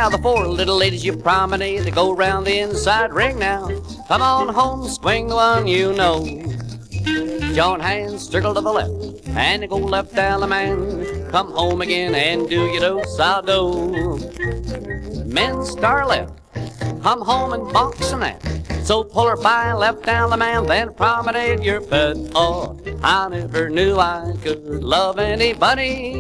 Now the four little ladies you promenade, they go round the inside ring now. Come on home, swing the one you know. Join hands, circle to the left, and go left down the man. Come home again and do your do-sa-do. Men star left, come home and box and that. So pull her by, left down the man, then promenade your pet. Oh, I never knew I could love anybody